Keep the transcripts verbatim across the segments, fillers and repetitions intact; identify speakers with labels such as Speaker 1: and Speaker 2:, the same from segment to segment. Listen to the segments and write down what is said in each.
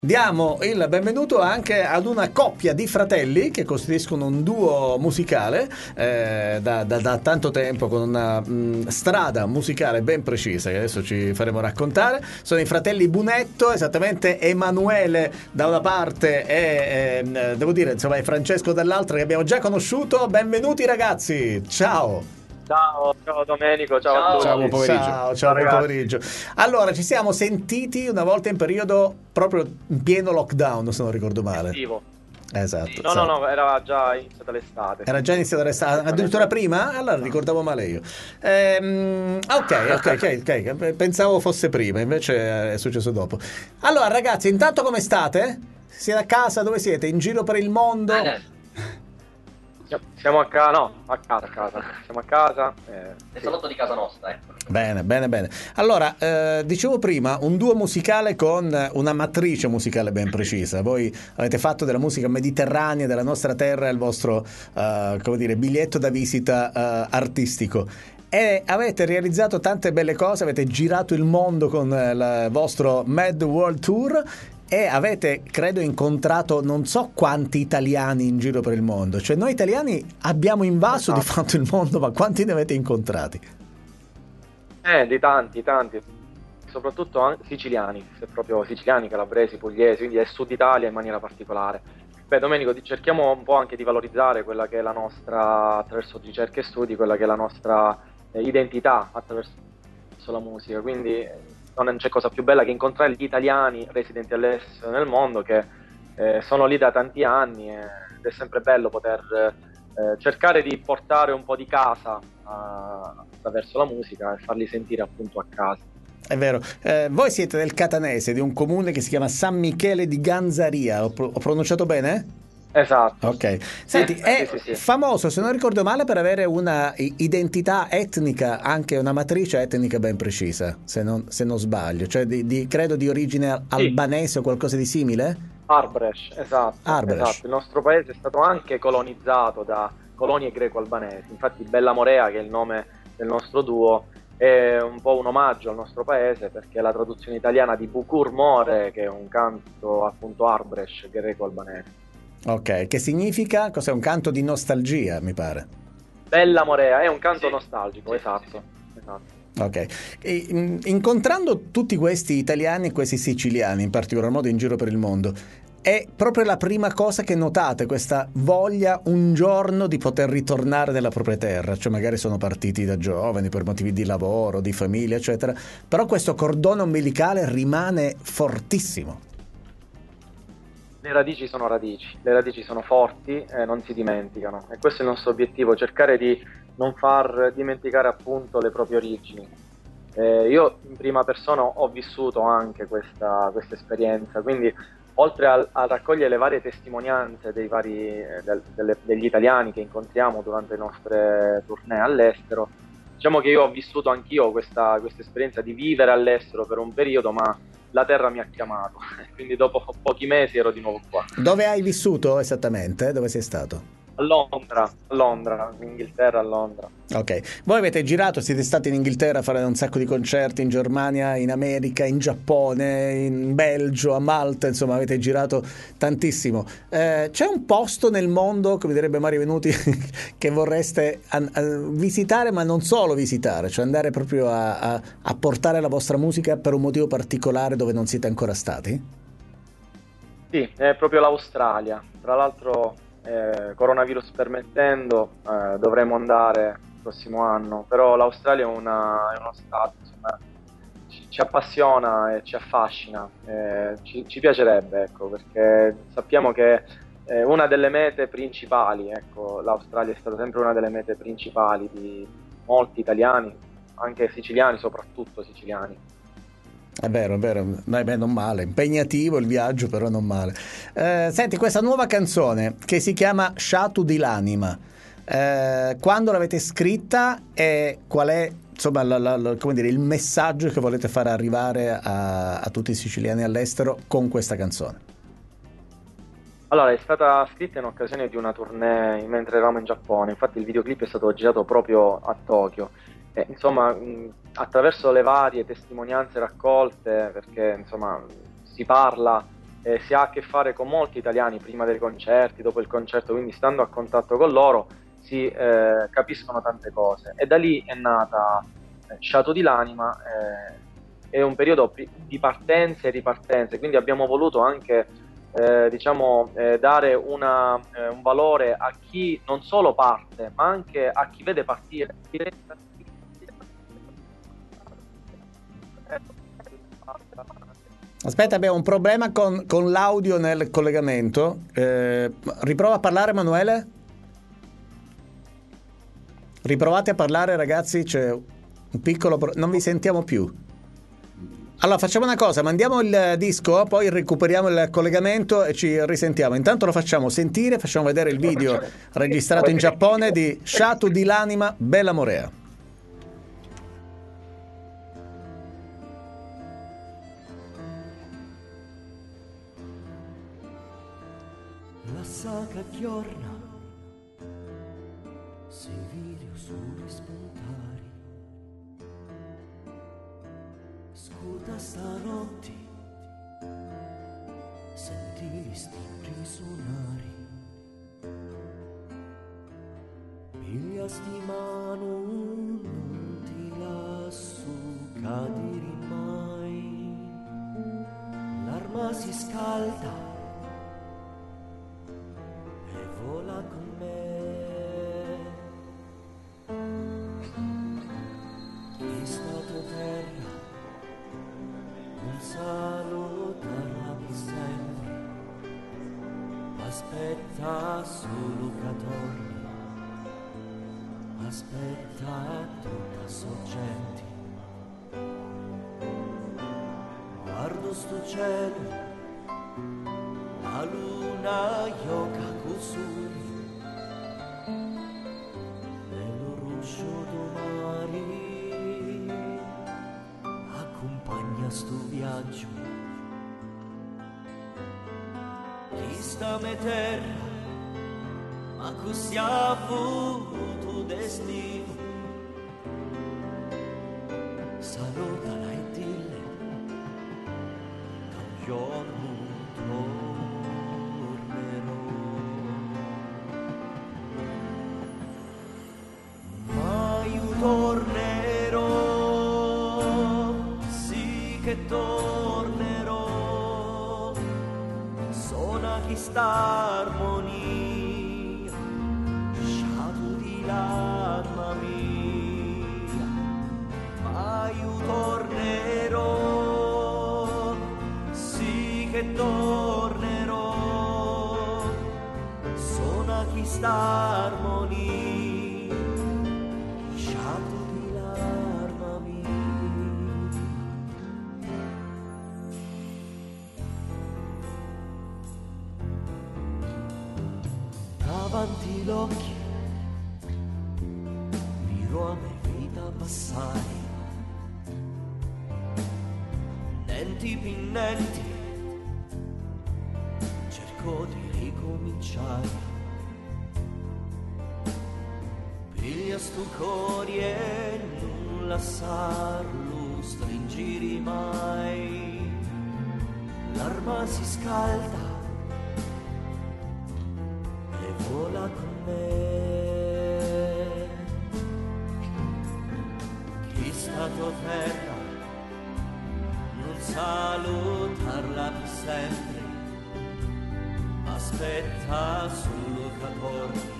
Speaker 1: Diamo il benvenuto anche ad una coppia di fratelli che costituiscono un duo musicale eh, da, da, da tanto tempo, con una mh, strada musicale ben precisa che adesso ci faremo raccontare. Sono i fratelli Bunetto, esattamente Emanuele da una parte e eh, devo dire insomma è Francesco dall'altra, che abbiamo già conosciuto. Benvenuti ragazzi, ciao!
Speaker 2: Ciao, ciao Domenico, ciao, ciao a tutti.
Speaker 1: Ciao, buon pomeriggio. Ciao, ciao, buon pomeriggio. Allora, ci siamo sentiti una volta in periodo proprio in pieno lockdown, se non ricordo male.
Speaker 2: Estivo.
Speaker 1: Esatto.
Speaker 2: Sì, no,
Speaker 1: esatto.
Speaker 2: no, no, era già iniziata l'estate.
Speaker 1: Era già iniziata l'estate, addirittura prima? Allora ricordavo male io. Ehm, ok, ok, ok, ok. Pensavo fosse prima, invece è successo dopo. Allora, ragazzi, intanto come state? Siete a casa? Dove siete? In giro per il mondo?
Speaker 2: Eh. Siamo a casa, no, a casa, a casa. Siamo a casa.
Speaker 3: Eh, Nel salotto di casa nostra, ecco.
Speaker 1: Bene, bene, bene. Allora, eh, dicevo prima, un duo musicale con una matrice musicale ben precisa. Voi avete fatto della musica mediterranea, della nostra terra, il vostro, eh, come dire, biglietto da visita eh, artistico. E avete realizzato tante belle cose, avete girato il mondo con il vostro Mad World Tour. E avete, credo, incontrato non so quanti italiani in giro per il mondo. Cioè noi italiani abbiamo invaso, esatto, di fatto il mondo, ma quanti ne avete incontrati?
Speaker 2: Eh, di tanti, tanti. Soprattutto anche siciliani, se proprio siciliani, calabresi, pugliesi, quindi è Sud Italia in maniera particolare. Beh, Domenico, cerchiamo un po' anche di valorizzare quella che è la nostra, attraverso ricerche e studi, quella che è la nostra eh, identità attraverso la musica. Quindi non c'è cosa più bella che incontrare gli italiani residenti all'estero nel mondo che eh, sono lì da tanti anni eh, ed è sempre bello poter eh, cercare di portare un po' di casa eh, attraverso la musica e farli sentire appunto a casa.
Speaker 1: È vero, eh, voi siete del catanese, di un comune che si chiama San Michele di Ganzaria, ho, pro- ho pronunciato bene?
Speaker 2: Esatto.
Speaker 1: Ok. Senti,
Speaker 2: sì,
Speaker 1: è
Speaker 2: sì, sì, sì.
Speaker 1: famoso, se non ricordo male, per avere una identità etnica, anche una matrice etnica ben precisa, se non, se non sbaglio, cioè di, di, credo di origine
Speaker 2: sì.
Speaker 1: albanese o qualcosa di simile?
Speaker 2: Arbresh, esatto,
Speaker 1: Arbresh.
Speaker 2: esatto. Il nostro paese è stato anche colonizzato da colonie greco-albanesi, infatti Bella Morea, che è il nome del nostro duo, è un po' un omaggio al nostro paese perché è la traduzione italiana di Bukur More, che è un canto appunto Arbresh greco-albanese.
Speaker 1: Ok, che significa? Cos'è? Un canto di nostalgia, mi pare.
Speaker 2: Bella Morea, è un canto
Speaker 3: sì.
Speaker 2: nostalgico,
Speaker 3: sì,
Speaker 2: esatto.
Speaker 3: Sì,
Speaker 2: sì. esatto.
Speaker 1: Ok, e, in, incontrando tutti questi italiani e questi siciliani, in particolar modo in giro per il mondo, è proprio la prima cosa che notate, questa voglia un giorno di poter ritornare nella propria terra, cioè magari sono partiti da giovani per motivi di lavoro, di famiglia, eccetera, però questo cordone ombelicale rimane fortissimo.
Speaker 2: Le radici sono radici, le radici sono forti e non si dimenticano e questo è il nostro obiettivo, cercare di non far dimenticare appunto le proprie origini. Eh, io in prima persona ho vissuto anche questa, questa esperienza, quindi oltre a, a raccogliere le varie testimonianze dei vari, eh, del, delle, degli italiani che incontriamo durante le nostre tournée all'estero, diciamo che io ho vissuto anch'io questa, questa esperienza di vivere all'estero per un periodo, ma la terra mi ha chiamato, quindi dopo pochi mesi ero di nuovo qua.
Speaker 1: Dove hai vissuto esattamente? Dove sei stato?
Speaker 2: A Londra, a Londra, in Inghilterra, a Londra.
Speaker 1: Ok, voi avete girato, siete stati in Inghilterra a fare un sacco di concerti, in Germania, in America, in Giappone, in Belgio, a Malta, insomma avete girato tantissimo. Eh, c'è un posto nel mondo, come direbbe Mario Venuti, che vorreste a, a visitare, ma non solo visitare, cioè andare proprio a, a, a portare la vostra musica per un motivo particolare dove non siete ancora stati?
Speaker 2: Sì, è proprio l'Australia. Tra l'altro, eh, coronavirus permettendo, eh, dovremo andare il prossimo anno, però l'Australia è, una, è uno stato, insomma, ci, ci appassiona e ci affascina, eh, ci, ci piacerebbe, ecco, perché sappiamo che è una delle mete principali, ecco, l'Australia è stata sempre una delle mete principali di molti italiani, anche siciliani, soprattutto siciliani.
Speaker 1: È vero, è vero, beh, beh, non male, impegnativo il viaggio, però non male. Eh, senti, questa nuova canzone che si chiama Sciatu di l'anima, eh, quando l'avete scritta e qual è, insomma, la, la, la, come dire, il messaggio che volete fare arrivare a, a tutti i siciliani all'estero con questa canzone?
Speaker 2: Allora, è stata scritta in occasione di una tournée mentre eravamo in Giappone, infatti il videoclip è stato girato proprio a Tokyo. E, insomma, mh, attraverso le varie testimonianze raccolte, perché insomma si parla eh, si ha a che fare con molti italiani prima dei concerti, dopo il concerto, quindi stando a contatto con loro si eh, capiscono tante cose, e da lì è nata eh, Sciato di l'anima. eh, è un periodo di partenze e ripartenze, quindi abbiamo voluto anche eh, diciamo eh, dare una, eh, un valore a chi non solo parte, ma anche a chi vede partire.
Speaker 1: Aspetta, abbiamo un problema con, con l'audio nel collegamento. Eh, riprova a parlare, Emanuele. Riprovate a parlare, ragazzi, c'è un piccolo pro- non vi sentiamo più. Allora facciamo una cosa, mandiamo il disco, poi recuperiamo il collegamento e ci risentiamo. Intanto lo facciamo sentire, facciamo vedere il video registrato in Giappone di Sciato di l'anima, Bella Morea.
Speaker 4: La saga giorna, se video sugli spuntari, scuda stanotti, senti gli stipri suonari, piglia sti mano, non ti lasso cadere mai, l'arma si scalda e vola con me, è stato terra, un salutarla per sempre, aspetta solo che torni, aspetta tutta sorgenti, guardo sto cielo, la luna gioca così, nello ruscio domani, accompagna sto viaggio, chi sta me terra, ma così ha voluto destino, salutala e dille che un giorno tornerò, ma io tornerò, sì che tornerò, suona questa armonia, sciato di l'anima mia, ma io tornerò, sì che tornerò, suona questa armonia, sciato di l'anima mia. Davanti l'occhio miro a me vita passare, denti pinnenti, cerco di ricominciare, piglia sto cuore e non lasciarlo stringere mai, l'arma si scalda e vola con me, chi stato terra non salutarla per sempre, aspetta solo che torni,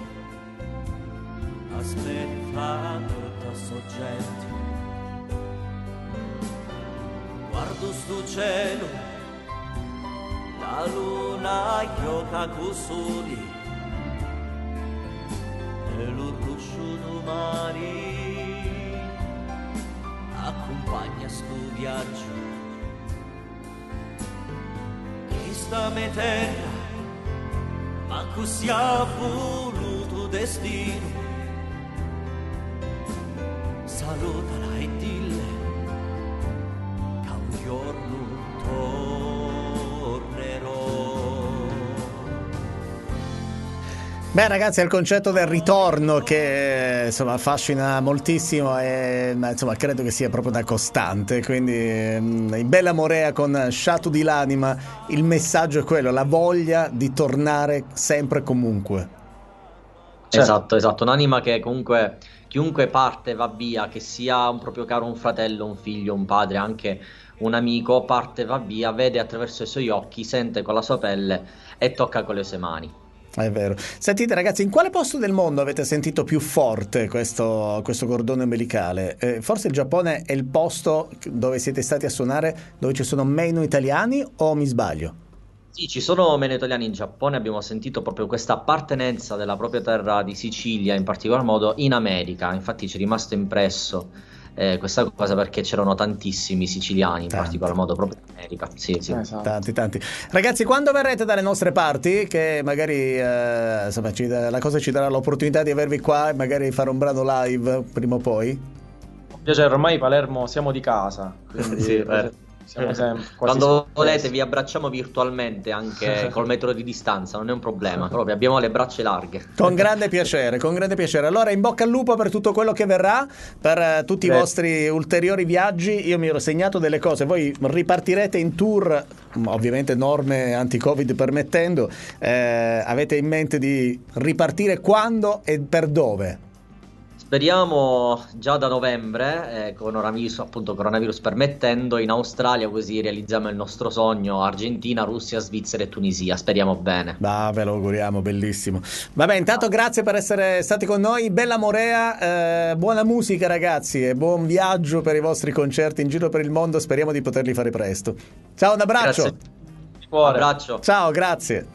Speaker 4: aspetta tutta sorgenti, guardo sto cielo, la luna gioca con soli, e lo ruscio domani accompagna sto viaggio, chi sta me terra, ma così ha voluto destino, salutala e dille che un giorno tornerò.
Speaker 1: Beh ragazzi, è il concetto del ritorno che insomma affascina moltissimo e insomma credo che sia proprio una costante, quindi in Bella Morea con Sciatu di l'anima il messaggio è quello, la voglia di tornare sempre e comunque.
Speaker 5: Esatto, esatto, un'anima che comunque chiunque parte va via, che sia un proprio caro, un fratello, un figlio, un padre, anche un amico, parte, va via, vede attraverso i suoi occhi, sente con la sua pelle e tocca con le sue mani.
Speaker 1: È vero. Sentite ragazzi, in quale posto del mondo avete sentito più forte questo, questo cordone ombelicale? Eh, forse il Giappone è il posto dove siete stati a suonare dove ci sono meno italiani o mi sbaglio?
Speaker 5: Sì, ci sono meno italiani in Giappone, abbiamo sentito proprio questa appartenenza della propria terra di Sicilia, in particolar modo in America, infatti ci è rimasto impresso eh, questa cosa perché c'erano tantissimi siciliani, in
Speaker 1: Tanti.
Speaker 5: particolar modo proprio in America. Sì, sì.
Speaker 6: Esatto.
Speaker 1: Tanti, tanti. Ragazzi, quando verrete dalle nostre parti, che magari eh, insomma, ci, la cosa ci darà l'opportunità di avervi qua e magari fare un brano live prima o poi?
Speaker 6: Con piacere, ormai Palermo siamo di casa, quindi
Speaker 5: Sì, eh.
Speaker 6: siamo sempre quasi
Speaker 5: Quando
Speaker 6: sempre-
Speaker 5: volete vi abbracciamo virtualmente anche col metro di distanza, non è un problema, proprio abbiamo le braccia larghe.
Speaker 1: Con grande piacere, con grande piacere. Allora, in bocca al lupo per tutto quello che verrà, per eh, tutti i
Speaker 6: Beh.
Speaker 1: vostri ulteriori viaggi. Io mi ero segnato delle cose. Voi ripartirete in tour, m- ovviamente norme anti-Covid permettendo. Eh, avete in mente di ripartire quando e per dove?
Speaker 5: Speriamo già da novembre, eh, coronavirus, appunto coronavirus permettendo, in Australia, così realizziamo il nostro sogno: Argentina, Russia, Svizzera e Tunisia. Speriamo bene.
Speaker 1: Bah, ve lo auguriamo, bellissimo. Vabbè, intanto grazie per essere stati con noi. Bella Morea, eh, buona musica ragazzi e buon viaggio per i vostri concerti in giro per il mondo. Speriamo di poterli fare presto. Ciao, un abbraccio.
Speaker 5: Grazie.
Speaker 6: di cuore.
Speaker 5: Abbraccio.
Speaker 1: Ciao, grazie.